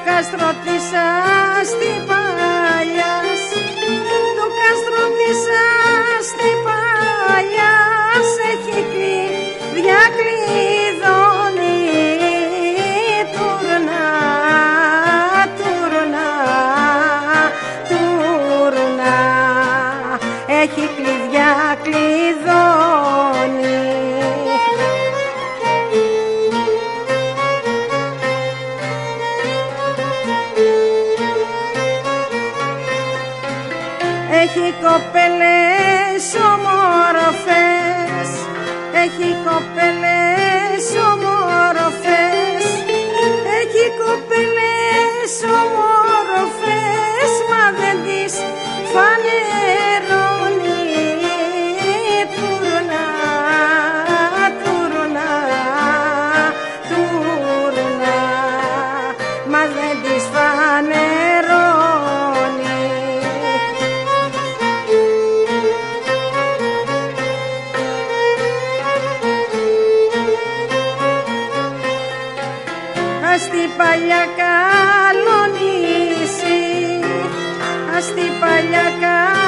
κάστρο της Αστυπάλιας, το κάστρο της Αστυπάλιας έχει κλειδιά κλειδώνει. Τουρνά, τουρνά, τουρνά, έχει κλειδιά κλειδώνει. Έχει κοπέλες ομόρφες, έχει κοπέλες ομόρφες, έχει κοπέλες ομόρφες, μα δεν τις φανερώνει. Τουρνά, τουρνά, τουρνά, μα δεν τις φανερώνει. Στη παλιά καλονύση, στη παλιά καλονύση,